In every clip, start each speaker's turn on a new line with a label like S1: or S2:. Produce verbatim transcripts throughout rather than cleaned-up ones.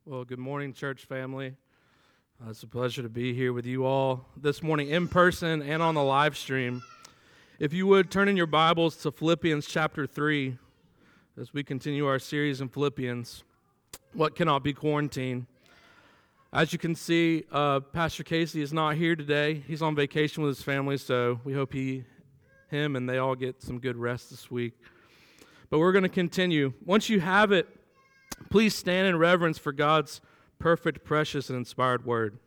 S1: Well, good morning, church family. Uh, it's a pleasure to be here with you all this morning in person and on the live stream. If you would, turn in your Bibles to Philippians chapter three as we continue our series in Philippians, What Cannot Be Quarantined. As you can see, uh, Pastor Casey is not here today. He's on vacation with his family, so we hope he, him and they all get some good rest this week. But we're going to continue. Once you have it, please stand in reverence for God's perfect, precious, and inspired word.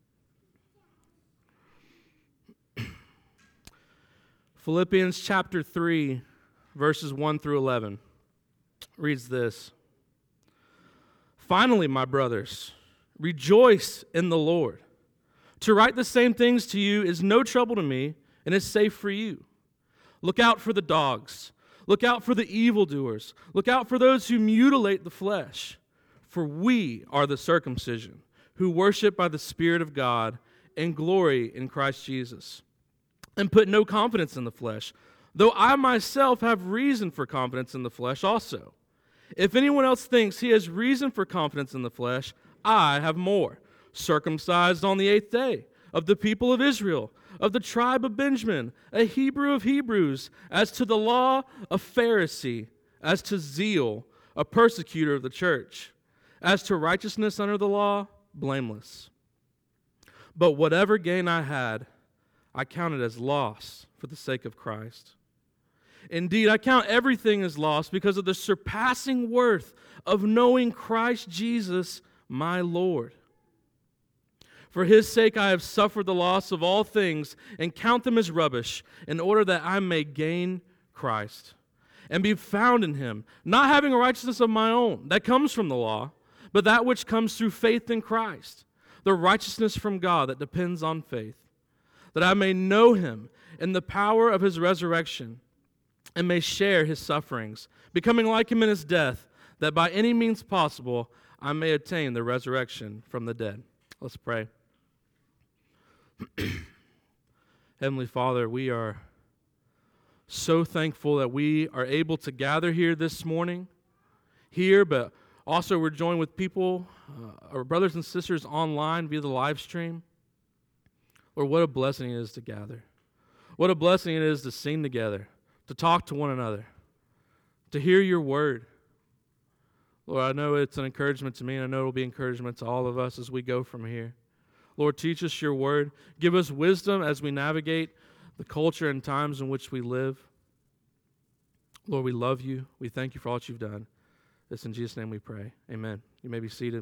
S1: Philippians chapter three, verses one through eleven, reads this. Finally, my brothers, rejoice in the Lord. To write the same things to you is no trouble to me, and is safe for you. Look out for the dogs. Look out for the evildoers. Look out for those who mutilate the flesh. For we are the circumcision, who worship by the Spirit of God and glory in Christ Jesus, and put no confidence in the flesh, though I myself have reason for confidence in the flesh also. If anyone else thinks he has reason for confidence in the flesh, I have more. Circumcised on the eighth day, of the people of Israel, of the tribe of Benjamin, a Hebrew of Hebrews, as to the law, a Pharisee, as to zeal, a persecutor of the church, as to righteousness under the law, blameless. But whatever gain I had, I counted as loss for the sake of Christ. Indeed, I count everything as loss because of the surpassing worth of knowing Christ Jesus, my Lord. For his sake I have suffered the loss of all things and count them as rubbish, in order that I may gain Christ and be found in him, not having a righteousness of my own that comes from the law, but that which comes through faith in Christ, the righteousness from God that depends on faith, that I may know him in the power of his resurrection and may share his sufferings, becoming like him in his death, that by any means possible I may attain the resurrection from the dead. Let's pray. Heavenly Father, we are so thankful that we are able to gather here this morning, here, but also we're joined with people, uh, our brothers and sisters online via the live stream. Lord, what a blessing it is to gather. What a blessing it is to sing together, to talk to one another, to hear your word. Lord, I know it's an encouragement to me, and I know it will be encouragement to all of us as we go from here. Lord, teach us your word. Give us wisdom as we navigate the culture and times in which we live. Lord, we love you. We thank you for all that you've done. This in Jesus' name we pray. Amen. You may be seated.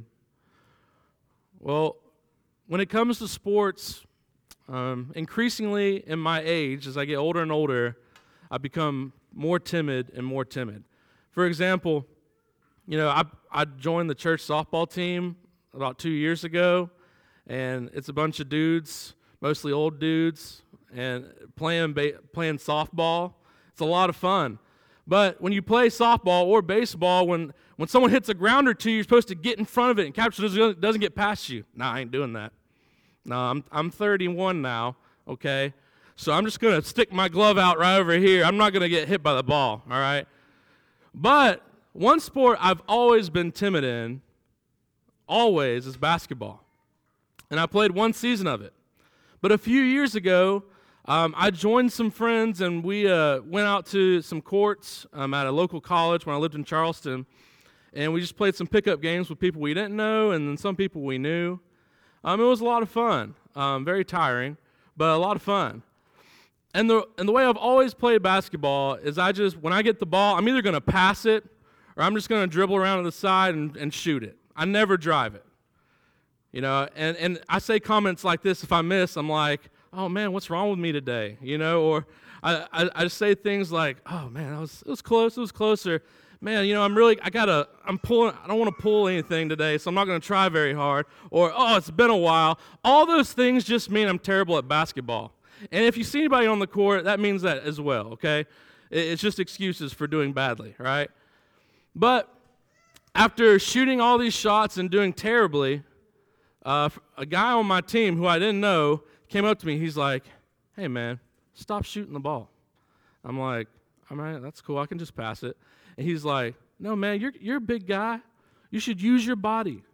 S1: Well, when it comes to sports, um, increasingly in my age, as I get older and older, I become more timid and more timid. For example, you know, I I joined the church softball team about two years ago, and it's a bunch of dudes, mostly old dudes, and playing ba- playing softball. It's a lot of fun. But when you play softball or baseball, when, when someone hits a grounder to you, you're supposed to get in front of it and capture it so it doesn't get past you. No, I ain't doing that. No, I'm I'm thirty-one now, okay? So I'm just going to stick my glove out right over here. I'm not going to get hit by the ball, all right? But one sport I've always been timid in, always, is basketball. And I played one season of it. But a few years ago, um, I joined some friends, and we uh, went out to some courts um, at a local college when I lived in Charleston, and we just played some pickup games with people we didn't know and then some people we knew. Um, it was a lot of fun, um, very tiring, but a lot of fun. And the and the way I've always played basketball is I just, when I get the ball, I'm either going to pass it or I'm just going to dribble around to the side and, and shoot it. I never drive it. You know, and, and I say comments like this if I miss, I'm like, oh man, what's wrong with me today? You know, or I, I, I just say things like, oh man, that was, it was close, it was closer. Man, you know, I'm really, I gotta, I'm pulling, I don't want to pull anything today, so I'm not going to try very hard. Or, oh, it's been a while. All those things just mean I'm terrible at basketball. And if you see anybody on the court, that means that as well, okay? It's just excuses for doing badly, right? But after shooting all these shots and doing terribly, Uh, a guy on my team who I didn't know came up to me. He's like, hey, man, stop shooting the ball. I'm like, all right, that's cool. I can just pass it. And he's like, no, man, you're you're a big guy. You should use your body.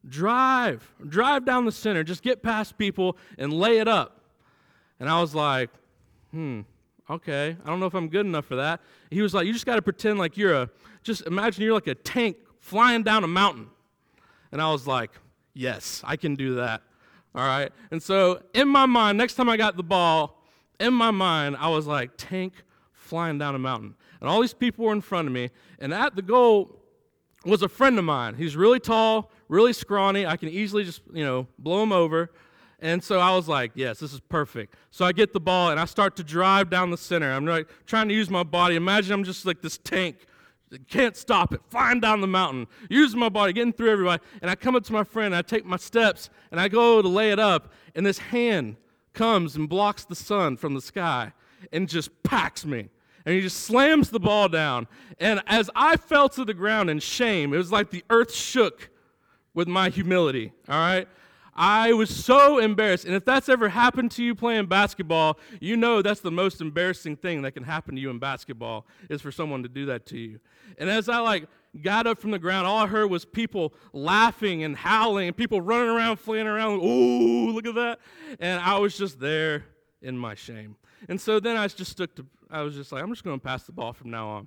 S1: drive, drive down the center, just get past people and lay it up. And I was like, hmm, okay, I don't know if I'm good enough for that. He was like, you just got to pretend like you're a, just imagine you're like a tank flying down a mountain. And I was like, yes, I can do that. All right. And so in my mind, next time I got the ball, in my mind, I was like, tank flying down a mountain. And all these people were in front of me. And at the goal was a friend of mine. He's really tall, really scrawny. I can easily just, you know, blow him over. And so I was like, yes, this is perfect. So I get the ball, and I start to drive down the center. I'm like trying to use my body. Imagine I'm just like this tank. Can't stop it. Flying down the mountain. Using my body, getting through everybody. And I come up to my friend, and I take my steps, and I go to lay it up, and this hand comes and blocks the sun from the sky and just packs me. And he just slams the ball down. And as I fell to the ground in shame, it was like the earth shook with my humility, all right? I was so embarrassed. And if that's ever happened to you playing basketball, you know that's the most embarrassing thing that can happen to you in basketball is for someone to do that to you. And as I like got up from the ground, all I heard was people laughing and howling and people running around, fleeing around. Ooh, look at that. And I was just there in my shame. And so then I just stuck to, I was just like, I'm just going to pass the ball from now on.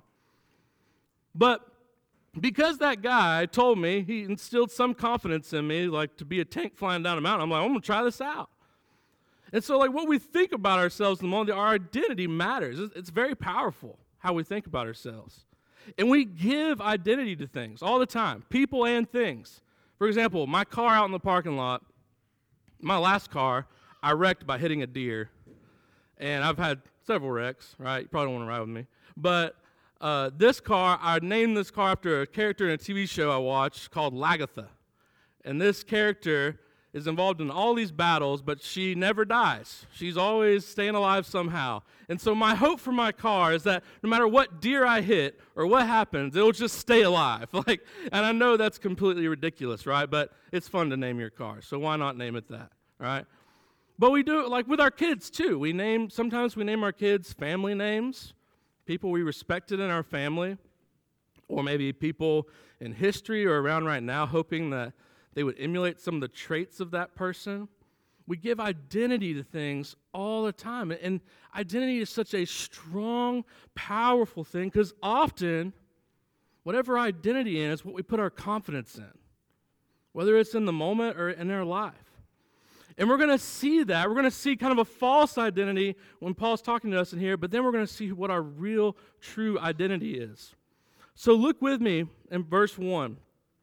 S1: But because that guy told me, he instilled some confidence in me, like to be a tank flying down a mountain. I'm like, I'm going to try this out. And so like what we think about ourselves in the moment, our identity matters. It's very powerful how we think about ourselves. And we give identity to things all the time, people and things. For example, my car out in the parking lot, my last car, I wrecked by hitting a deer. And I've had several wrecks, right? You probably don't want to ride with me. But Uh, this car, I named this car after a character in a T V show I watched called Lagatha. And this character is involved in all these battles, but she never dies. She's always staying alive somehow. And so my hope for my car is that no matter what deer I hit or what happens, it'll just stay alive. Like, and I know that's completely ridiculous, right? But it's fun to name your car, so why not name it that, right? But we do it like with our kids too. We name, sometimes we name our kids family names. People we respected in our family, or maybe people in history or around right now, hoping that they would emulate some of the traits of that person. We give identity to things all the time, and identity is such a strong, powerful thing, because often, whatever identity is, what we put our confidence in, whether it's in the moment or in our life. And we're going to see that. We're going to see kind of a false identity when Paul's talking to us in here, but then we're going to see what our real, true identity is. So look with me in verse one.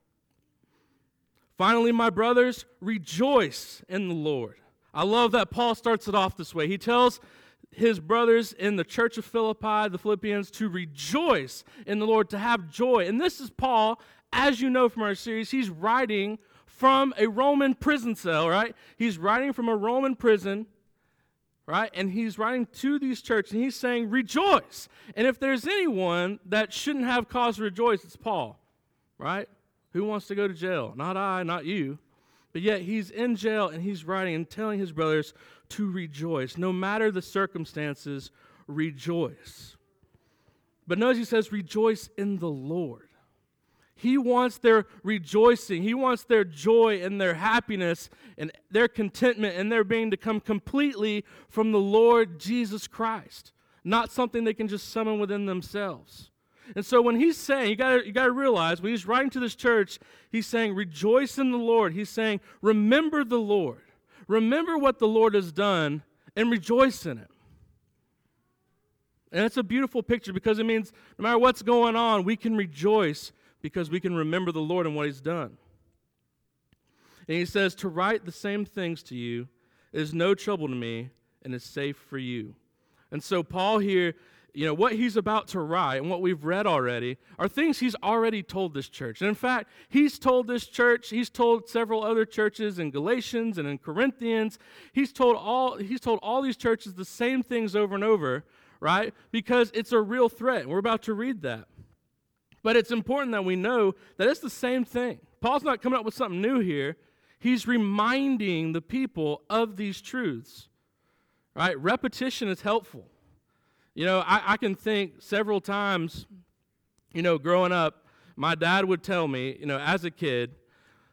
S1: Finally, my brothers, rejoice in the Lord. I love that Paul starts it off this way. He tells his brothers in the church of Philippi, the Philippians, to rejoice in the Lord, to have joy. And this is Paul, as you know from our series, he's writing from a Roman prison cell, right? He's writing from a Roman prison, right? And he's writing to these churches, and he's saying, rejoice. And if there's anyone that shouldn't have cause to rejoice, it's Paul, right? Who wants to go to jail? Not I, not you. But yet he's in jail, and he's writing and telling his brothers to rejoice. No matter the circumstances, rejoice. But notice he says, rejoice in the Lord. He wants their rejoicing. He wants their joy and their happiness and their contentment and their being to come completely from the Lord Jesus Christ, not something they can just summon within themselves. And so when he's saying, you got you got to realize, when he's writing to this church, he's saying, rejoice in the Lord. He's saying, remember the Lord. Remember what the Lord has done and rejoice in it. And it's a beautiful picture because it means no matter what's going on, we can rejoice because we can remember the Lord and what he's done. And he says, to write the same things to you is no trouble to me and is safe for you. And so Paul here, you know, what he's about to write and what we've read already are things he's already told this church. And in fact, he's told this church, he's told several other churches in Galatians and in Corinthians, he's told all, he's told all these churches the same things over and over, right? Because it's a real threat. We're about to read that. But it's important that we know that it's the same thing. Paul's not coming up with something new here. He's reminding the people of these truths, right? Repetition is helpful. You know, I, I can think several times, you know, growing up, my dad would tell me, you know, as a kid,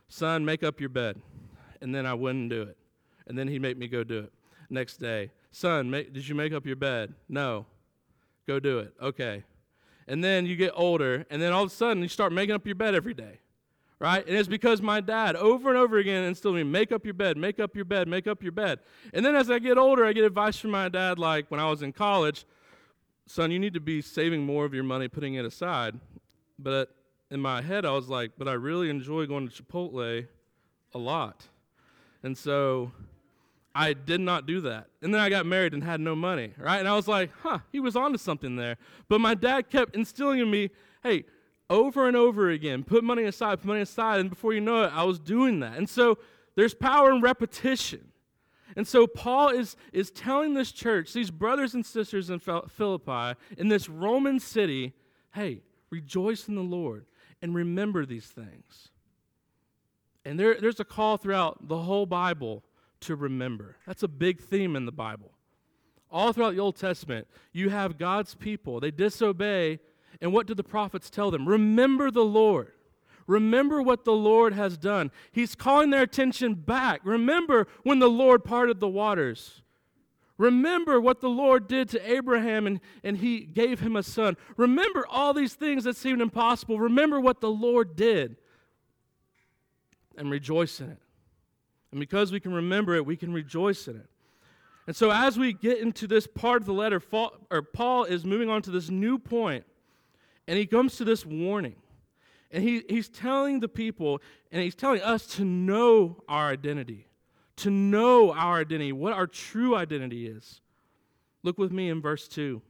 S1: son, make up your bed. And then I wouldn't do it. And then he'd make me go do it. Next day, son, make, did you make up your bed? No. Go do it. Okay. And then you get older, and then all of a sudden you start making up your bed every day, right? And it's because my dad over and over again instilled me, make up your bed, make up your bed, make up your bed. And then as I get older, I get advice from my dad, like when I was in college, son, you need to be saving more of your money, putting it aside. But in my head, I was like, but I really enjoy going to Chipotle a lot. And so I did not do that. And then I got married and had no money, right? And I was like, huh, he was onto something there. But my dad kept instilling in me, hey, over and over again, put money aside, put money aside. And before you know it, I was doing that. And so there's power in repetition. And so Paul is, is telling this church, these brothers and sisters in Philippi, in this Roman city, hey, rejoice in the Lord and remember these things. And there, there's a call throughout the whole Bible to remember. That's a big theme in the Bible. All throughout the Old Testament, you have God's people. They disobey, and what do the prophets tell them? Remember the Lord. Remember what the Lord has done. He's calling their attention back. Remember when the Lord parted the waters. Remember what the Lord did to Abraham, and, and he gave him a son. Remember all these things that seemed impossible. Remember what the Lord did, and rejoice in it. And because we can remember it, we can rejoice in it. And so as we get into this part of the letter, Paul is moving on to this new point, and he comes to this warning. And he, he's telling the people, and he's telling us to know our identity, to know our identity, what our true identity is. Look with me in verse two.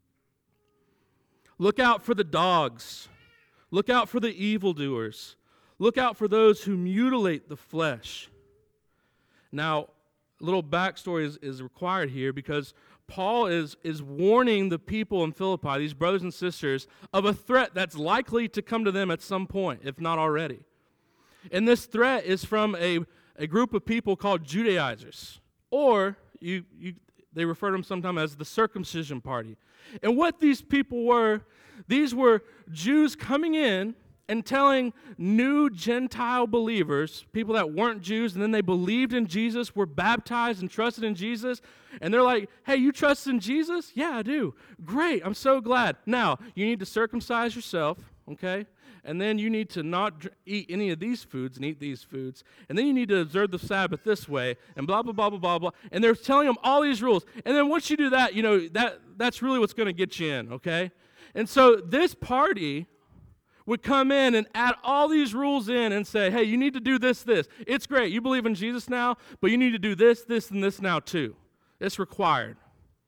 S1: Look out for the dogs. Look out for the evildoers. Look out for those who mutilate the flesh. Now, a little backstory is, is required here because Paul is, is warning the people in Philippi, these brothers and sisters, of a threat that's likely to come to them at some point, if not already. And this threat is from a, a group of people called Judaizers, or you, you, they refer to them sometimes as the circumcision party. And what these people were, these were Jews coming in and telling new Gentile believers, people that weren't Jews, and then they believed in Jesus, were baptized and trusted in Jesus, and they're like, hey, you trust in Jesus? Yeah, I do. Great, I'm so glad. Now, you need to circumcise yourself, okay? And then you need to not dr- eat any of these foods and eat these foods. And then you need to observe the Sabbath this way, and blah, blah, blah, blah, blah, blah. And they're telling them all these rules. And then once you do that, you know, that that's really what's going to get you in, okay? And so this party would come in and add all these rules in and say, hey, you need to do this, this. It's great. You believe in Jesus now, but you need to do this, this, and this now too. It's required.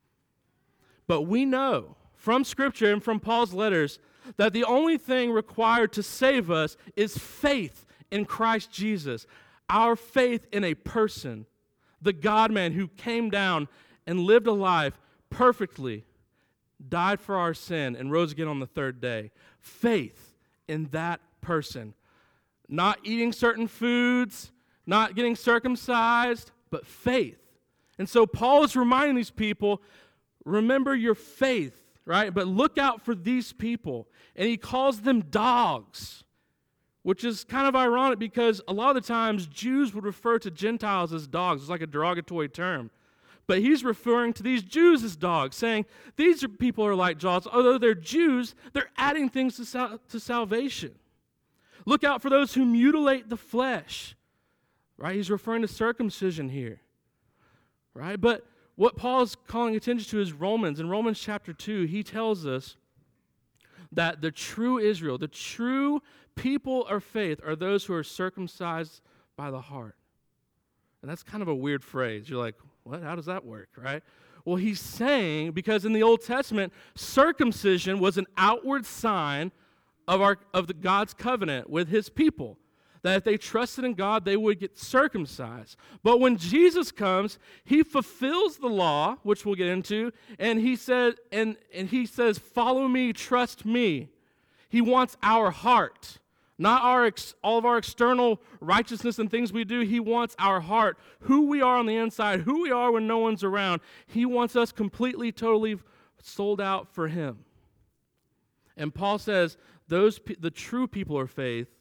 S1: But we know from Scripture and from Paul's letters that the only thing required to save us is faith in Christ Jesus. Our faith in a person, the God-man who came down and lived a life perfectly, died for our sin, and rose again on the third day. Faith in that person. Not eating certain foods, not getting circumcised, but faith. And so Paul is reminding these people, remember your faith, right? But look out for these people. And he calls them dogs, which is kind of ironic because a lot of the times Jews would refer to Gentiles as dogs. It's like a derogatory term. But he's referring to these Jews as dogs, saying these are, people are like dogs. Although they're Jews, they're adding things to, sal- to salvation. Look out for those who mutilate the flesh. Right? He's referring to circumcision here. Right? But what Paul is calling attention to is Romans. In Romans chapter two, he tells us that the true Israel, the true people of faith, are those who are circumcised by the heart. And that's kind of a weird phrase. You're like, what? How does that work, right? Well, he's saying, because in the Old Testament, circumcision was an outward sign of our of the God's covenant with his people, that if they trusted in God, they would get circumcised. But when Jesus comes, he fulfills the law, which we'll get into, and he said, and, and he says, follow me, trust me. He wants our heart. Not our ex, all of our external righteousness and things we do. He wants our heart, who we are on the inside, who we are when no one's around. He wants us completely, totally sold out for him. And Paul says those the true people of faith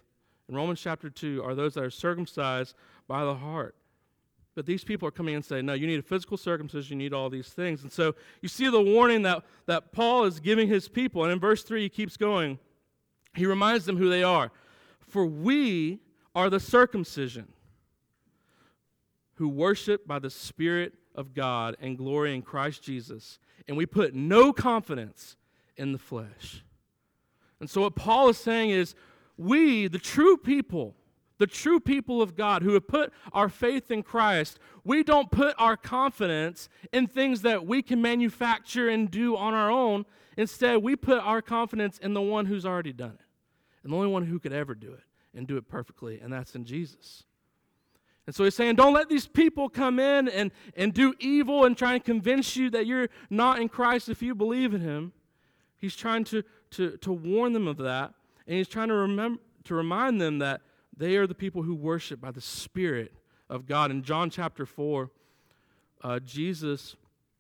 S1: in Romans chapter two are those that are circumcised by the heart. But these people are coming in and saying, no, you need a physical circumcision, you need all these things. And so you see the warning that, that Paul is giving his people. And in verse three, he keeps going. He reminds them who they are. For we are the circumcision who worship by the Spirit of God and glory in Christ Jesus. And we put no confidence in the flesh. And so what Paul is saying is, we, the true people, the true people of God who have put our faith in Christ, we don't put our confidence in things that we can manufacture and do on our own. Instead, we put our confidence in the one who's already done it, and the only one who could ever do it and do it perfectly, and that's in Jesus. And so he's saying, don't let these people come in and, and do evil and try and convince you that you're not in Christ if you believe in him. He's trying to, to, to warn them of that, and he's trying to remember to remind them that they are the people who worship by the Spirit of God. In John chapter four, uh, Jesus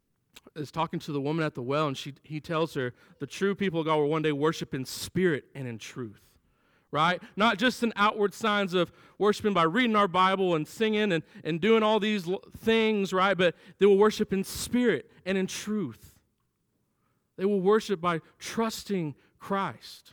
S1: is talking to the woman at the well, and she he tells her, the true people of God will one day worship in spirit and in truth. Right? Not just in outward signs of worshiping by reading our Bible and singing and, and doing all these l- things, right? But they will worship in spirit and in truth. They will worship by trusting Christ.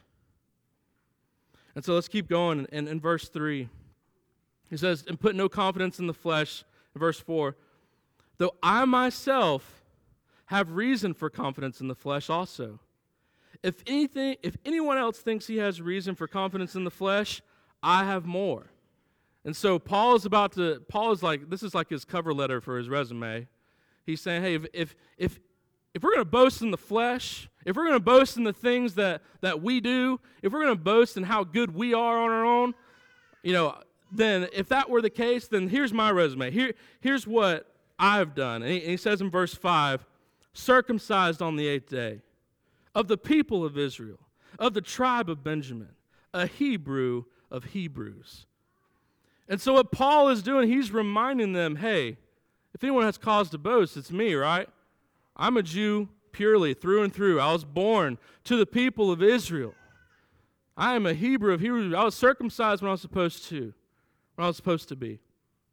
S1: And so let's keep going. In, in verse three, he says, and put no confidence in the flesh. In verse four, though I myself have reason for confidence in the flesh also. If anything, if anyone else thinks he has reason for confidence in the flesh, I have more. And so Paul is about to, Paul is like, this is like his cover letter for his resume. He's saying, hey, if if if, if we're going to boast in the flesh, if we're going to boast in the things that, that we do, if we're going to boast in how good we are on our own, you know, then if that were the case, then here's my resume. Here, here's what I've done. And he, and he says in verse five, circumcised on the eighth day, of the people of Israel, of the tribe of Benjamin, a Hebrew of Hebrews. And so what Paul is doing, he's reminding them, hey, if anyone has cause to boast, it's me, right? I'm a Jew purely, through and through. I was born to the people of Israel. I am a Hebrew of Hebrews. I was circumcised when I was supposed to, when I was supposed to be.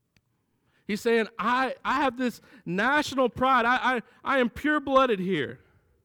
S1: He's saying, I, I have this national pride. I, I, I am pure-blooded here.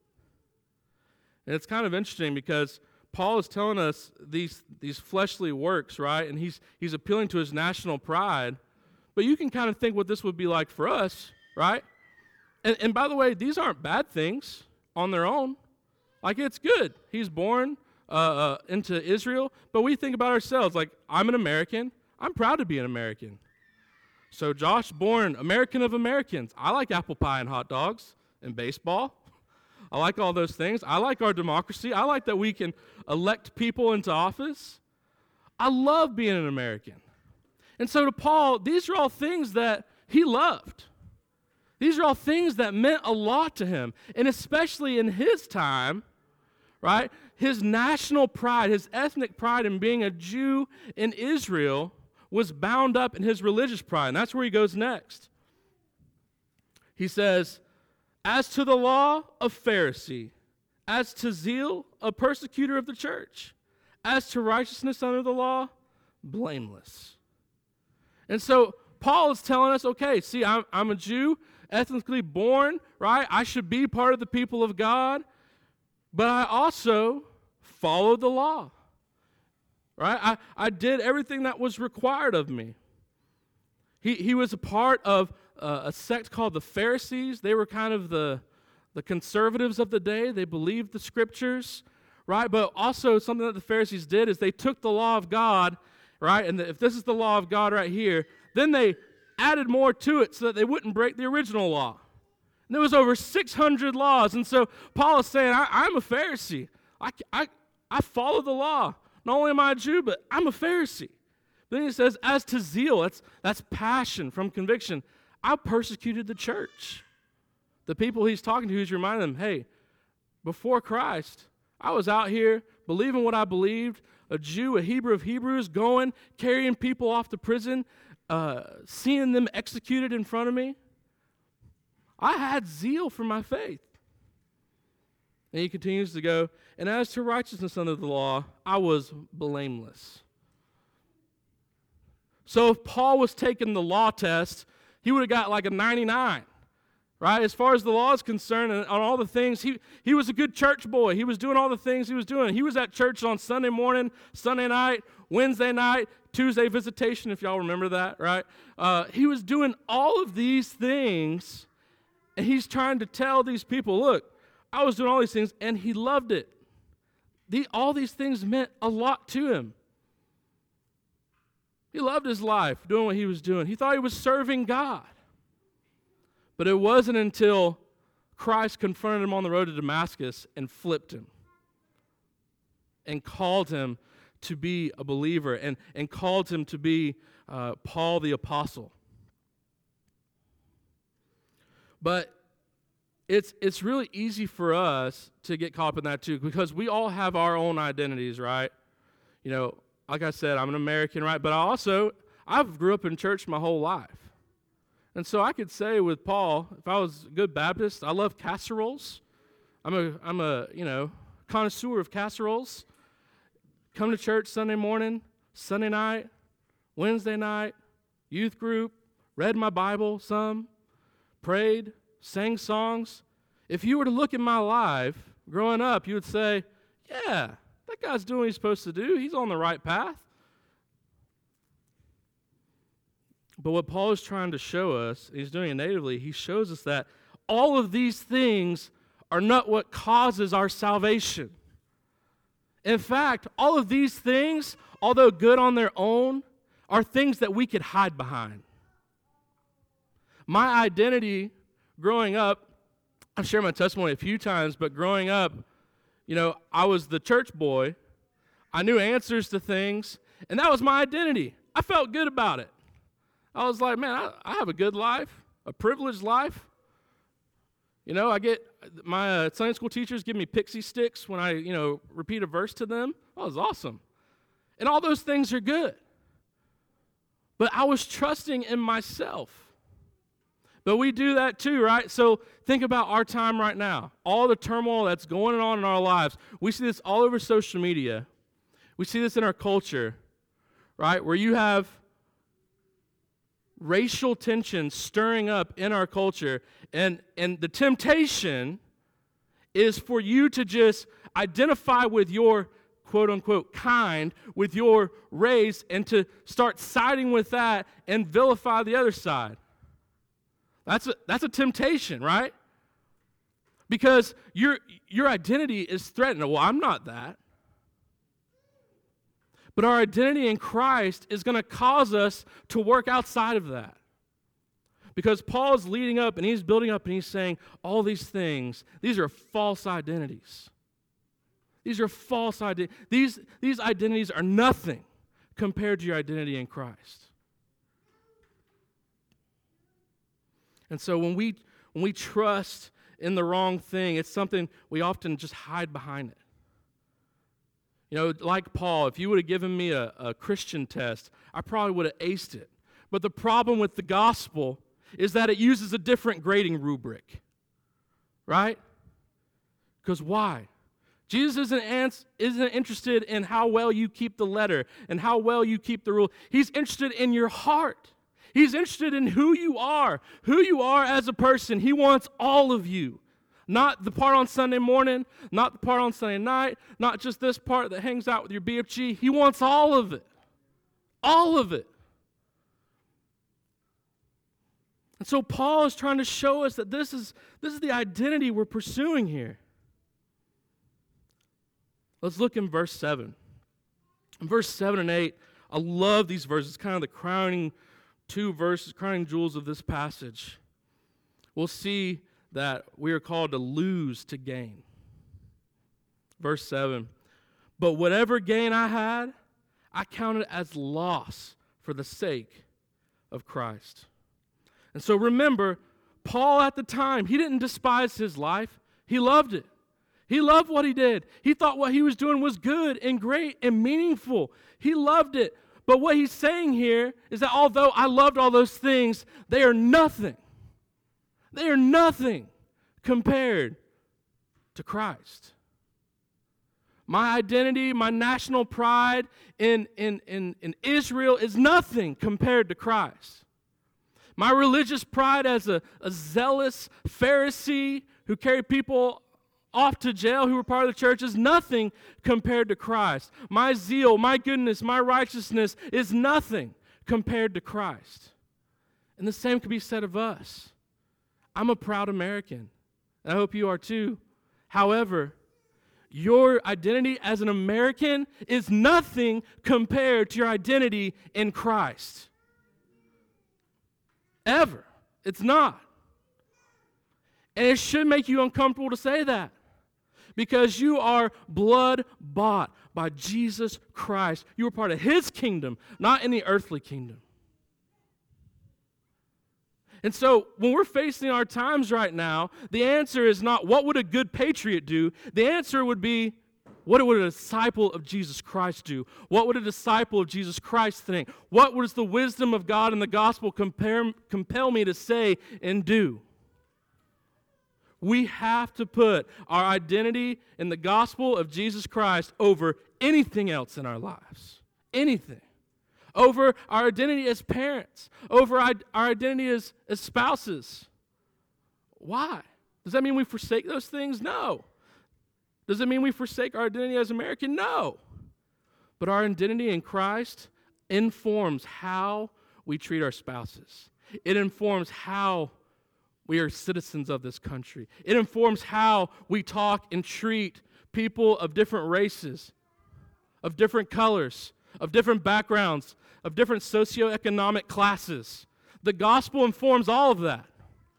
S1: And it's kind of interesting because Paul is telling us these, these fleshly works, right? And he's, he's appealing to his national pride. But you can kind of think what this would be like for us, right? And, and by the way, these aren't bad things on their own. Like, it's good. He's born uh, uh, into Israel. But we think about ourselves, like, I'm an American. I'm proud to be an American. So Josh, born American of Americans. I like apple pie and hot dogs and baseball. I like all those things. I like our democracy. I like that we can elect people into office. I love being an American. And so to Paul, these are all things that he loved. These are all things that meant a lot to him. And especially in his time, right, his national pride, his ethnic pride in being a Jew in Israel was bound up in his religious pride. And that's where he goes next. He says, as to the law, a Pharisee. As to zeal, a persecutor of the church. As to righteousness under the law, blameless. And so Paul is telling us, okay, see, I'm, I'm a Jew, ethnically born, right? I should be part of the people of God, but I also follow the law, right? I, I did everything that was required of me. He, he was a part of uh, a sect called the Pharisees. They were kind of the, the conservatives of the day. They believed the scriptures, right? But also something that the Pharisees did is they took the law of God, right? And the, if this is the law of God right here, then they added more to it so that they wouldn't break the original law. And there was over six hundred laws. And so Paul is saying, I, I'm a Pharisee. I, I, I follow the law. Not only am I a Jew, but I'm a Pharisee. Then he says, as to zeal, that's, that's passion from conviction. I persecuted the church. The people he's talking to, he's reminding them, hey, before Christ, I was out here believing what I believed, a Jew, a Hebrew of Hebrews, going, carrying people off to prison, uh, seeing them executed in front of me. I had zeal for my faith. And he continues to go, and as to righteousness under the law, I was blameless. So if Paul was taking the law test, he would have got like a ninety-nine, right? As far as the law is concerned and on all the things, he, he was a good church boy. He was doing all the things he was doing. He was at church on Sunday morning, Sunday night, Wednesday night, Tuesday visitation, if y'all remember that, right? Uh, he was doing all of these things, and he's trying to tell these people, look, I was doing all these things, and he loved it. The, all these things meant a lot to him. He loved his life, doing what he was doing. He thought he was serving God. But it wasn't until Christ confronted him on the road to Damascus and flipped him and called him to be a believer and, and called him to be uh, Paul the Apostle. But it's it's really easy for us to get caught up in that too, because we all have our own identities, right? You know, like I said, I'm an American, right? But I also, I've grew up in church my whole life. And so I could say with Paul, if I was a good Baptist, I love casseroles. I'm a, I'm a, you know, connoisseur of casseroles. Come to church Sunday morning, Sunday night, Wednesday night, youth group, read my Bible some, prayed, sang songs. If you were to look at my life growing up, you would say, yeah, that guy's doing what he's supposed to do. He's on the right path. But what Paul is trying to show us, he's doing it natively, he shows us that all of these things are not what causes our salvation. In fact, all of these things, although good on their own, are things that we could hide behind. My identity growing up, I've shared my testimony a few times, but growing up, you know, I was the church boy. I knew answers to things, and that was my identity. I felt good about it. I was like, man, I, I have a good life, a privileged life. You know, I get, my uh, Sunday school teachers give me pixie sticks when I, you know, repeat a verse to them. That was awesome. And all those things are good. But I was trusting in myself. But we do that too, right? So think about our time right now. All the turmoil that's going on in our lives. We see this all over social media. We see this in our culture, right? Where you have racial tension stirring up in our culture. And, and the temptation is for you to just identify with your quote-unquote kind, with your race, and to start siding with that and vilify the other side. That's a, that's a temptation, right? Because your, your identity is threatened. Well, I'm not that. But our identity in Christ is going to cause us to work outside of that. Because Paul's leading up and he's building up and he's saying all these things, these are false identities. These are false identities. These, these identities are nothing compared to your identity in Christ. And so when we when we trust in the wrong thing, it's something we often just hide behind it. You know, like Paul, if you would have given me a, a Christian test, I probably would have aced it. But the problem with the gospel is that it uses a different grading rubric, right? Because why? Jesus isn't, ans- isn't interested in how well you keep the letter and how well you keep the rule. He's interested in your heart. He's interested in who you are, who you are as a person. He wants all of you. Not the part on Sunday morning, not the part on Sunday night, not just this part that hangs out with your B F G. He wants all of it. All of it. And so Paul is trying to show us that this is, this is the identity we're pursuing here. Let's look in verse seven. In verse seven and eight, I love these verses. It's kind of the crowning two verses, crowning jewels of this passage. We'll see that we are called to lose to gain. Verse seven, but whatever gain I had, I counted as loss for the sake of Christ. And so remember, Paul at the time, he didn't despise his life. He loved it. He loved what he did. He thought what he was doing was good and great and meaningful. He loved it. But what he's saying here is that although I loved all those things, they are nothing. They are nothing compared to Christ. My identity, my national pride in, in, in, in Israel is nothing compared to Christ. My religious pride as a, a zealous Pharisee who carried people off to jail who were part of the church is nothing compared to Christ. My zeal, my goodness, my righteousness is nothing compared to Christ. And the same could be said of us. I'm a proud American, and I hope you are too. However, your identity as an American is nothing compared to your identity in Christ. Ever. It's not. And it should make you uncomfortable to say that, because you are blood bought by Jesus Christ. You are part of His kingdom, not any earthly kingdom. And so when we're facing our times right now, the answer is not what would a good patriot do? The answer would be, what would a disciple of Jesus Christ do? What would a disciple of Jesus Christ think? What does the wisdom of God and the gospel compare, compel me to say and do? We have to put our identity in the gospel of Jesus Christ over anything else in our lives. Anything. Over our identity as parents. Over our, our identity as, as spouses. Why? Does that mean we forsake those things? No. Does it mean we forsake our identity as American? No. But our identity in Christ informs how we treat our spouses. It informs how we are citizens of this country. It informs how we talk and treat people of different races, of different colors, of different backgrounds, of different socioeconomic classes. The gospel informs all of that.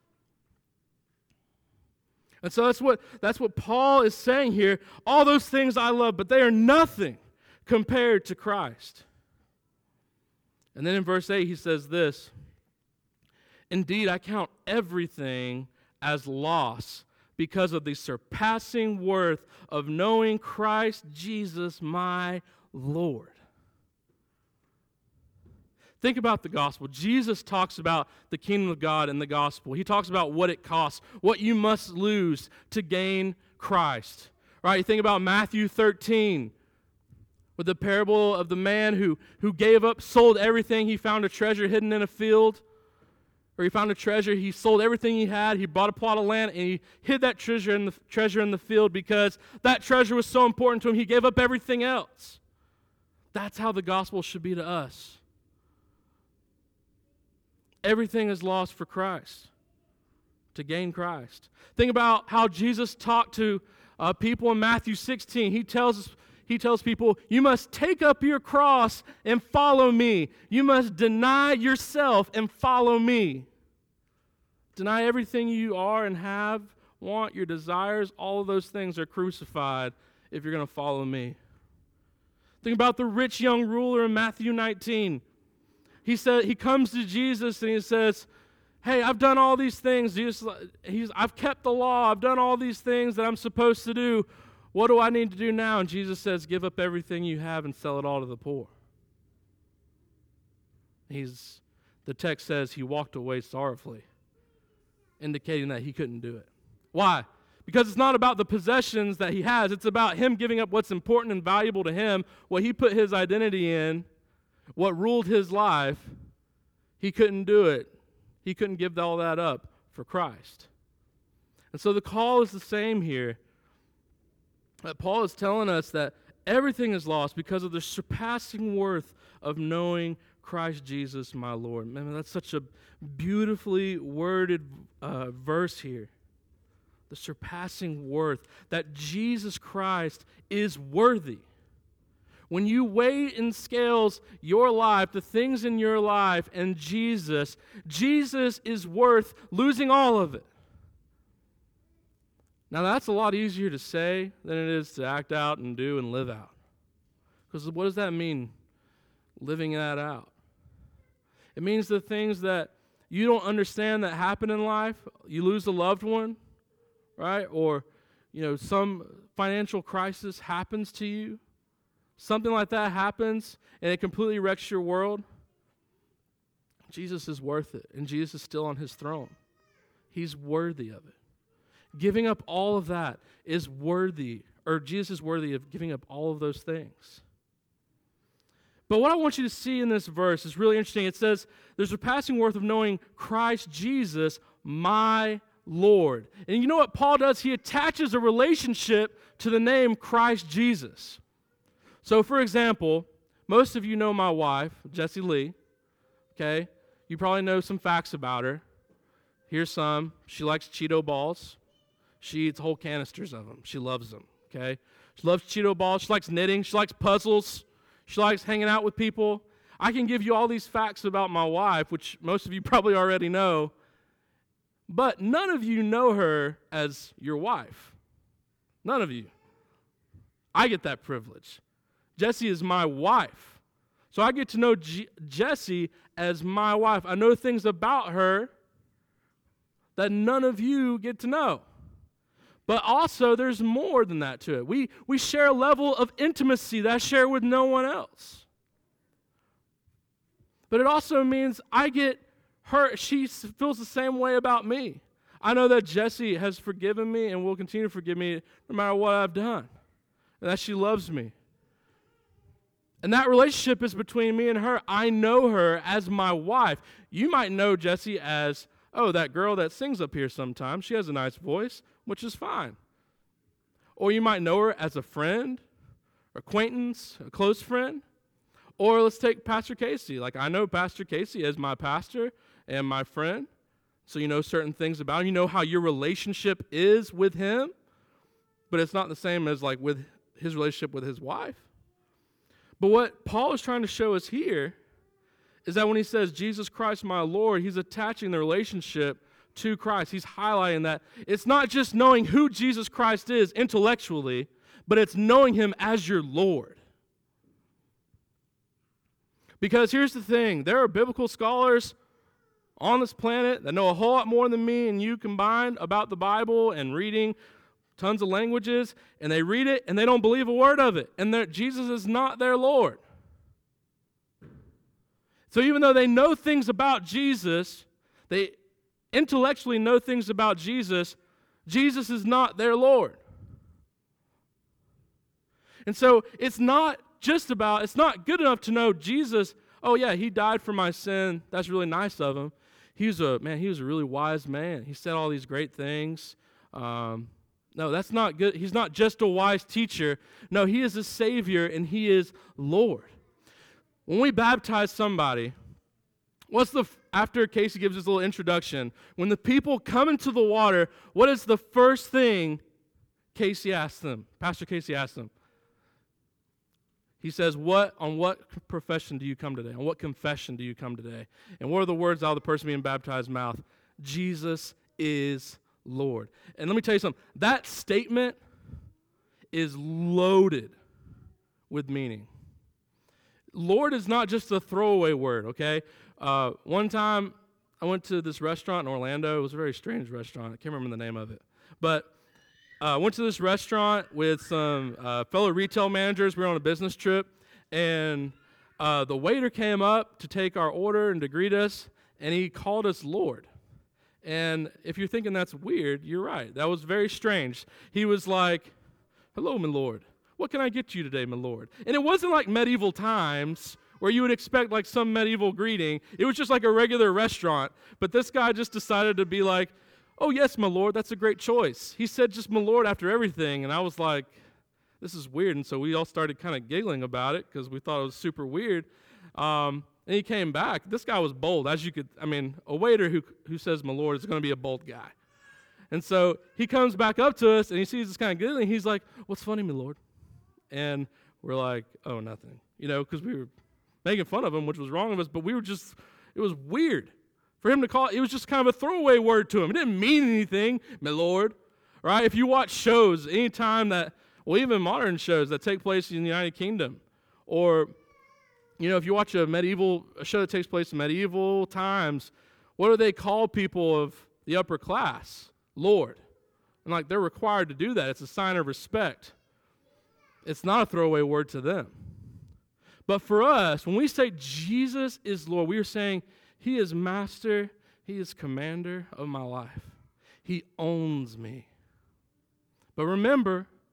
S1: And so that's what, that's what Paul is saying here. All those things I love, but they are nothing compared to Christ. And then in verse eight he says this, "Indeed, I count everything as loss because of the surpassing worth of knowing Christ Jesus my Lord." Think about the gospel. Jesus talks about the kingdom of God in the gospel. He talks about what it costs, what you must lose to gain Christ. Right? You think about Matthew thirteen with the parable of the man who, who gave up, sold everything. He found a treasure hidden in a field. Or he found a treasure, he sold everything he had, he bought a plot of land, and he hid that treasure in the treasure in the field because that treasure was so important to him, he gave up everything else. That's how the gospel should be to us. Everything is lost for Christ, to gain Christ. Think about how Jesus talked to uh, people in Matthew sixteen. He tells He tells people, you must take up your cross and follow me. You must deny yourself and follow me. Deny everything you are and have, want, your desires. All of those things are crucified if you're going to follow me. Think about the rich young ruler in Matthew nineteen. He said he comes to Jesus and he says, hey, I've done all these things. Jesus, he's, I've kept the law. I've done all these things that I'm supposed to do. What do I need to do now? And Jesus says, give up everything you have and sell it all to the poor. He's, the text says he walked away sorrowfully, indicating that he couldn't do it. Why? Because it's not about the possessions that he has. It's about him giving up what's important and valuable to him, what he put his identity in, what ruled his life. He couldn't do it. He couldn't give all that up for Christ. And so the call is the same here. That Paul is telling us that everything is lost because of the surpassing worth of knowing Christ Jesus, my Lord. Man, that's such a beautifully worded uh, verse here. The surpassing worth, that Jesus Christ is worthy. When you weigh in scales your life, the things in your life, and Jesus, Jesus is worth losing all of it. Now, that's a lot easier to say than it is to act out and do and live out. Because what does that mean, living that out? It means the things that you don't understand that happen in life. You lose a loved one, right? Or, you know, some financial crisis happens to you. Something like that happens, and it completely wrecks your world. Jesus is worth it, and Jesus is still on his throne. He's worthy of it. Giving up all of that is worthy, or Jesus is worthy of giving up all of those things. But what I want you to see in this verse is really interesting. It says, there's a passing worth of knowing Christ Jesus, my Lord. And you know what Paul does? He attaches a relationship to the name Christ Jesus. So, for example, most of you know my wife, Jessie Lee, okay? You probably know some facts about her. Here's some. She likes Cheeto balls. She eats whole canisters of them. She loves them, okay? She loves Cheeto balls. She likes knitting. She likes puzzles. She likes hanging out with people. I can give you all these facts about my wife, which most of you probably already know, but none of you know her as your wife. None of you. I get that privilege. Jessie is my wife. So I get to know G- Jessie as my wife. I know things about her that none of you get to know. But also, there's more than that to it. We, we share a level of intimacy that I share with no one else. But it also means I get her, she feels the same way about me. I know that Jessie has forgiven me and will continue to forgive me no matter what I've done. And that she loves me. And that relationship is between me and her. I know her as my wife. You might know Jessie as, oh, that girl that sings up here sometimes. She has a nice voice, which is fine. Or you might know her as a friend, acquaintance, a close friend. Or let's take Pastor Casey. Like, I know Pastor Casey as my pastor and my friend. So you know certain things about him. You know how your relationship is with him. But it's not the same as like with his relationship with his wife. But what Paul is trying to show us here is that when he says, Jesus Christ my Lord, he's attaching the relationship to Christ. He's highlighting that it's not just knowing who Jesus Christ is intellectually, but it's knowing him as your Lord. Because here's the thing, there are biblical scholars on this planet that know a whole lot more than me and you combined about the Bible and reading tons of languages, and they read it and they don't believe a word of it, and Jesus is not their Lord. So even though they know things about Jesus, they intellectually know things about Jesus, Jesus is not their Lord. And so it's not just about, it's not good enough to know Jesus, oh yeah, he died for my sin. That's really nice of him. He was a, man, he was a really wise man. He said all these great things. Um, no, that's not good. He's not just a wise teacher. No, he is a Savior and he is Lord. When we baptize somebody, what's the, after Casey gives his little introduction, when the people come into the water, what is the first thing Casey asks them? Pastor Casey asks them. He says, "What on what profession do you come today? On what confession do you come today?" And what are the words out of the person being baptized mouth? Jesus is Lord. And let me tell you something. That statement is loaded with meaning. Lord is not just a throwaway word, okay? Uh, one time, I went to this restaurant in Orlando. It was a very strange restaurant. I can't remember the name of it. But I uh, went to this restaurant with some uh, fellow retail managers. We were on a business trip, and uh, the waiter came up to take our order and to greet us, and he called us Lord. And if you're thinking that's weird, you're right. That was very strange. He was like, "Hello, my Lord. What can I get you today, my Lord?" And it wasn't like medieval times where you would expect like some medieval greeting. It was just like a regular restaurant. But this guy just decided to be like, "Oh, yes, my Lord, that's a great choice." He said just my Lord after everything. And I was like, this is weird. And so we all started kind of giggling about it because we thought it was super weird. Um, and he came back. This guy was bold. As you could, I mean, a waiter who, who says my Lord is going to be a bold guy. And so he comes back up to us and he sees us kind of giggling. He's like, "What's funny, my Lord?" And we're like, "Oh, nothing." You know, because we were making fun of him, which was wrong of us. But we were just, it was weird. For him to call, it was just kind of a throwaway word to him. It didn't mean anything, my Lord. Right? If you watch shows, anytime that, well, even modern shows that take place in the United Kingdom, or, you know, if you watch a medieval, a show that takes place in medieval times, what do they call people of the upper class? Lord. And like, they're required to do that. It's a sign of respect. It's not a throwaway word to them. But for us, when we say Jesus is Lord, we are saying, he is master, he is commander of my life. He owns me. But remember,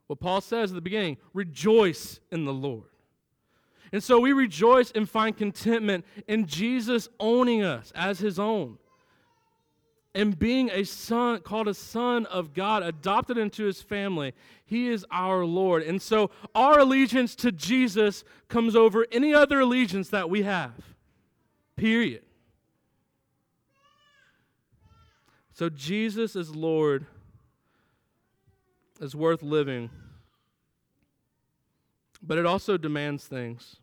S1: What Paul says at the beginning, rejoice in the Lord. And so we rejoice and find contentment in Jesus owning us as his own. And being a son, called a son of God, adopted into his family. He is our Lord. And so our allegiance to Jesus comes over any other allegiance that we have. Period. So Jesus as Lord is worth living. But it also demands things.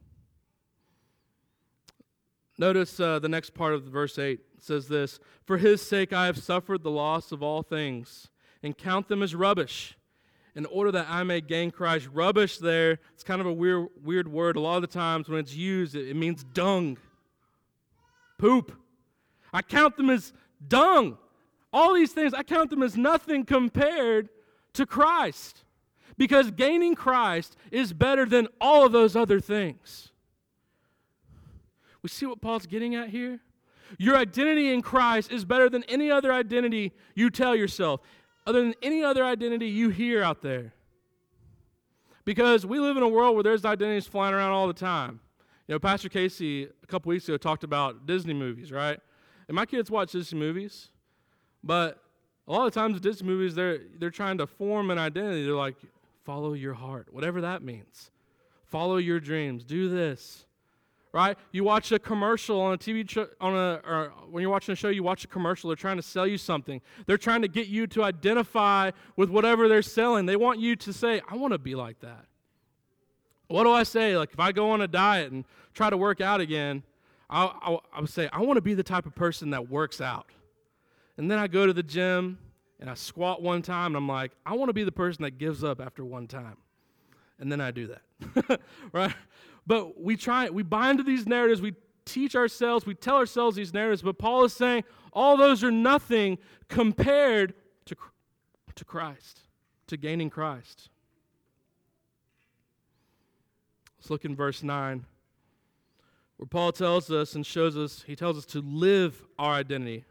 S1: Notice uh, the next part of verse eight. It says this, "For his sake I have suffered the loss of all things, and count them as rubbish, in order that I may gain Christ." Rubbish there, it's kind of a weird, weird word. A lot of the times when it's used, it, it means dung. Poop. I count them as dung. All these things, I count them as nothing compared to Christ. Because gaining Christ is better than all of those other things. We see what Paul's getting at here? Your identity in Christ is better than any other identity you tell yourself, other than any other identity you hear out there. Because we live in a world where there's identities flying around all the time. You know, Pastor Casey a couple weeks ago talked about Disney movies, right? And my kids watch Disney movies, but a lot of times with Disney movies, they're they're trying to form an identity. They're like, follow your heart, whatever that means. Follow your dreams. Do this. Right? You watch a commercial on a T V show, on a, or when you're watching a show, you watch a commercial. They're trying to sell you something. They're trying to get you to identify with whatever they're selling. They want you to say, I want to be like that. What do I say? Like if I go on a diet and try to work out again, I, I, I would say, I want to be the type of person that works out. And then I go to the gym and I squat one time and I'm like, I want to be the person that gives up after one time. And then I do that. Right? But we try, we buy into these narratives, we teach ourselves, we tell ourselves these narratives, but Paul is saying all those are nothing compared to, to Christ, to gaining Christ. Let's look in verse nine, where Paul tells us and shows us, he tells us to live our identity.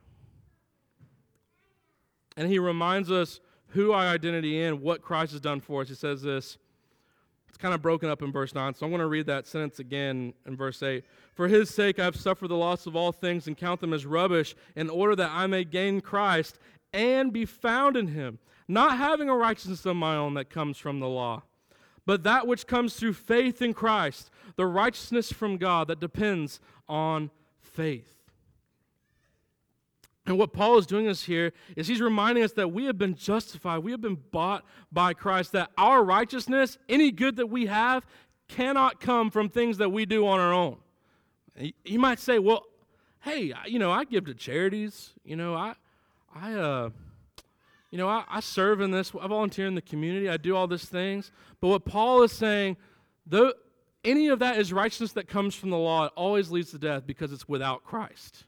S1: And he reminds us who our identity in, what Christ has done for us. He says this. It's kind of broken up in verse nine, so I'm going to read that sentence again in verse eight. "For his sake I have suffered the loss of all things and count them as rubbish, in order that I may gain Christ and be found in him, not having a righteousness of my own that comes from the law, but that which comes through faith in Christ, the righteousness from God that depends on faith." And what Paul is doing us here is he's reminding us that we have been justified, we have been bought by Christ, that our righteousness, any good that we have, cannot come from things that we do on our own. You might say, well, hey, you know, I give to charities, you know, I, I, uh, you know, I, I serve in this, I volunteer in the community, I do all these things. But what Paul is saying, though any of that is righteousness that comes from the law, it always leads to death because it's without Christ.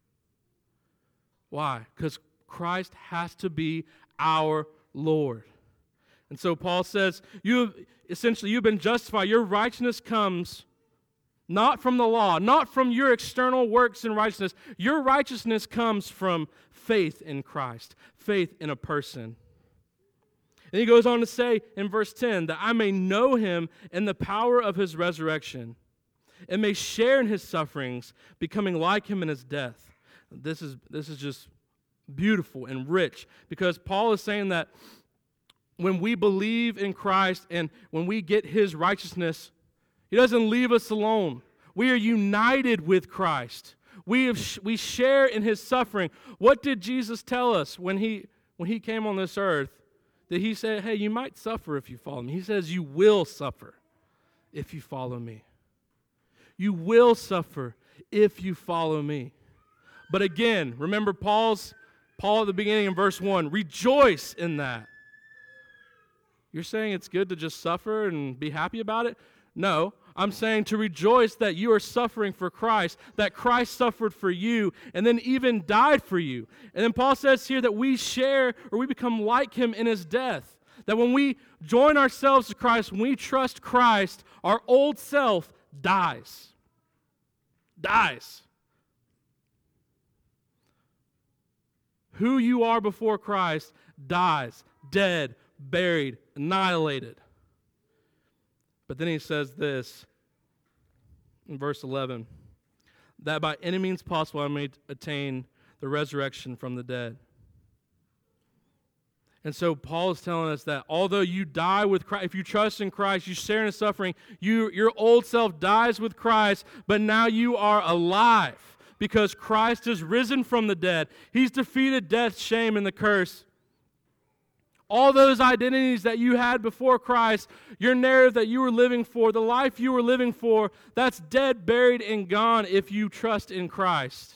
S1: Why? Because Christ has to be our Lord. And so Paul says, you have, essentially, you've been justified. Your righteousness comes not from the law, not from your external works and righteousness. Your righteousness comes from faith in Christ, faith in a person. And he goes on to say in verse ten, that I may know him in the power of his resurrection and may share in his sufferings, becoming like him in his death. This is this is just beautiful and rich, because Paul is saying that when we believe in Christ and when we get his righteousness, he doesn't leave us alone. We are united with Christ. We have, we share in his suffering. What did Jesus tell us when he when he came on this earth? That he said, hey, you might suffer if you follow me. He says you will suffer if you follow me. You will suffer if you follow me. But again, remember Paul's Paul at the beginning in verse one, rejoice in that. You're saying it's good to just suffer and be happy about it? No, I'm saying to rejoice that you are suffering for Christ, that Christ suffered for you, and then even died for you. And then Paul says here that we share or we become like him in his death. That when we join ourselves to Christ, when we trust Christ, our old self dies. Dies. Who you are before Christ dies, dead, buried, annihilated. But then he says this in verse eleven, that by any means possible I may attain the resurrection from the dead. And so Paul is telling us that although you die with Christ, if you trust in Christ, you share in his suffering, you, your old self dies with Christ, but now you are alive because Christ is risen from the dead. He's defeated death, shame, and the curse. All those identities that you had before Christ, your narrative that you were living for, the life you were living for, that's dead, buried, and gone if you trust in Christ.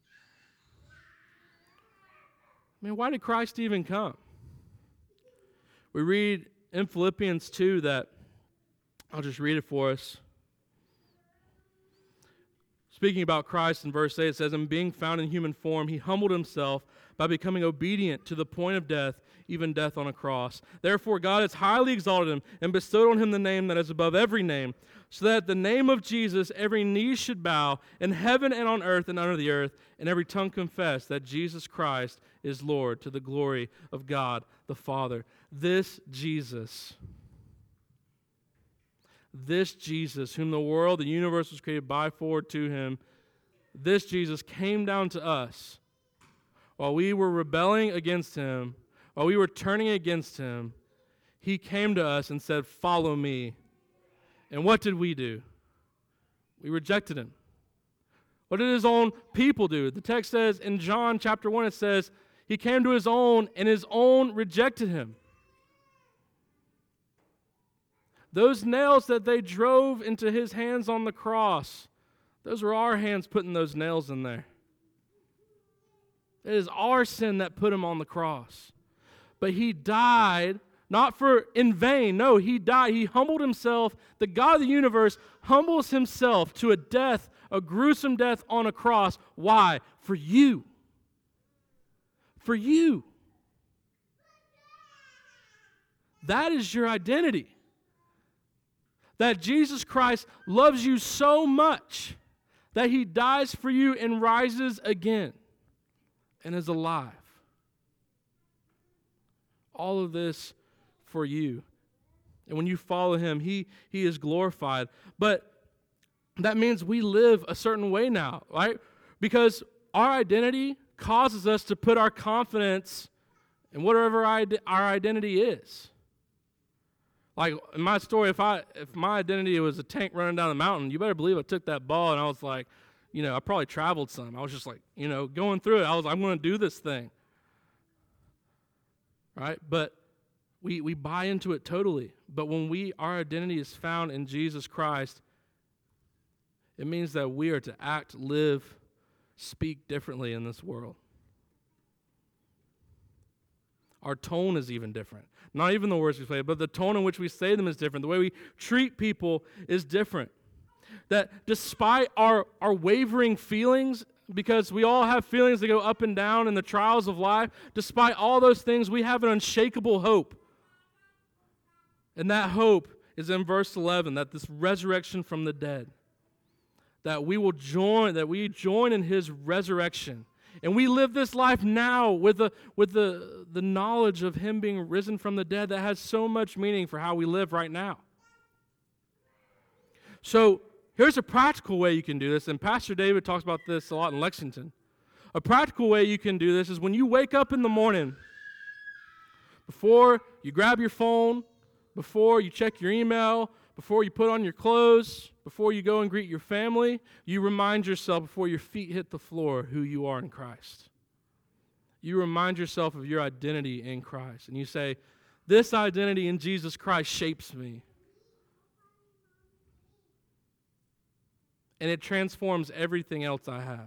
S1: I mean, why did Christ even come? We read in Philippians two that, I'll just read it for us. Speaking about Christ in verse eight, it says, and being found in human form, he humbled himself by becoming obedient to the point of death, even death on a cross. Therefore God has highly exalted him and bestowed on him the name that is above every name, so that at the name of Jesus every knee should bow in heaven and on earth and under the earth, and every tongue confess that Jesus Christ is Lord, to the glory of God the Father. This Jesus, this Jesus, whom the world, the universe was created by, for, to him, this Jesus came down to us while we were rebelling against him, while we were turning against him. He came to us and said, follow me. And what did we do? We rejected him. What did his own people do? The text says in John chapter one, it says, he came to his own, and his own rejected him. Those nails that they drove into his hands on the cross, those were our hands putting those nails in there. It is our sin that put him on the cross. But he died not for in vain. No, he died. He humbled himself. The God of the universe humbles himself to a death, a gruesome death on a cross. Why? For you. For you. That is your identity. That Jesus Christ loves you so much that he dies for you and rises again and is alive. All of this for you. And when you follow him, he, he is glorified. But that means we live a certain way now, right? Because our identity causes us to put our confidence in whatever our identity is. Like in my story, if I if my identity was a tank running down the mountain, you better believe I took that ball and I was like, you know, I probably traveled some. I was just like, you know, going through it. I was, I'm going to do this thing. Right? But we we buy into it totally. But when we our identity is found in Jesus Christ, it means that we are to act, live, speak differently in this world. Our tone is even different. Not even the words we say, but the tone in which we say them is different. The way we treat people is different. That despite our, our wavering feelings, because we all have feelings that go up and down in the trials of life, despite all those things, we have an unshakable hope. And that hope is in verse eleven, that this resurrection from the dead, that we will join, that we join in his resurrection. And we live this life now with the with the, the knowledge of him being risen from the dead that has so much meaning for how we live right now. So here's a practical way you can do this, and Pastor David talks about this a lot in Lexington. A practical way you can do this is when you wake up in the morning, before you grab your phone, before you check your email, before you put on your clothes, before you go and greet your family, you remind yourself before your feet hit the floor who you are in Christ. You remind yourself of your identity in Christ. And you say, this identity in Jesus Christ shapes me. And it transforms everything else I have.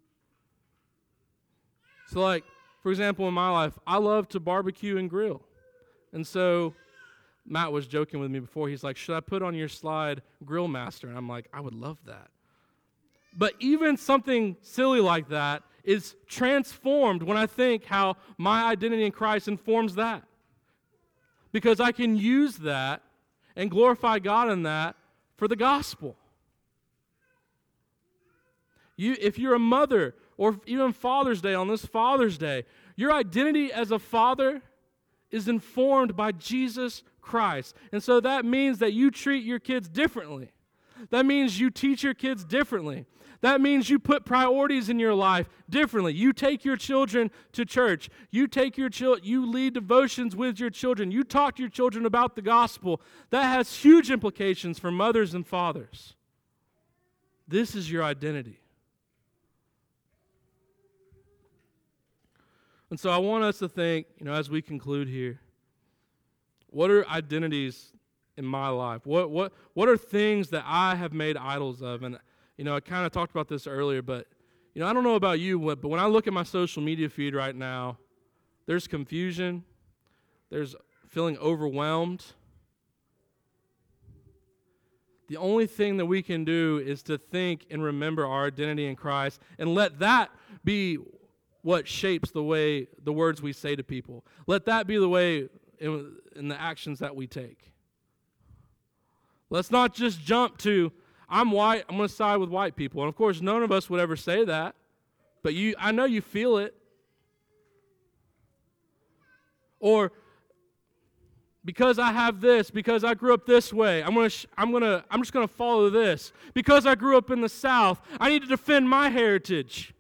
S1: So like, for example, in my life, I love to barbecue and grill. And so Matt was joking with me before. He's like, should I put on your slide Grill Master? And I'm like, I would love that. But even something silly like that is transformed when I think how my identity in Christ informs that. Because I can use that and glorify God in that for the gospel. You, if you're a mother, or even Father's Day, on this Father's Day, your identity as a father is informed by Jesus Christ. And so that means that you treat your kids differently. That means you teach your kids differently. That means you put priorities in your life differently. You take your children to church. You take your chil- you lead devotions with your children. You talk to your children about the gospel. That has huge implications for mothers and fathers. This is your identity. And so I want us to think, you know, as we conclude here, what are identities in my life? What what what are things that I have made idols of? And you know, I kind of talked about this earlier, but you know, I don't know about you, but when I look at my social media feed right now, there's confusion, there's feeling overwhelmed. The only thing that we can do is to think and remember our identity in Christ and let that be what shapes the way, the words we say to people. Let that be the way in, in the actions that we take. Let's not just jump to, I'm white, I'm going to side with white people. And of course, none of us would ever say that. But you, I know you feel it. Or, because I have this, because I grew up this way, I'm going to, I'm going to, I'm just going to follow this. Because I grew up in the South, I need to defend my heritage.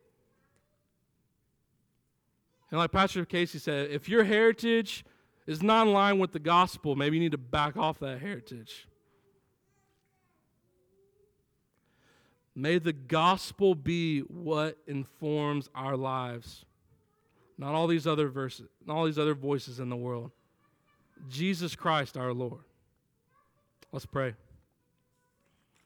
S1: And like Pastor Casey said, if your heritage is not in line with the gospel, maybe you need to back off that heritage. May the gospel be what informs our lives. Not all these other verses, not all these other voices in the world. Jesus Christ our Lord. Let's pray.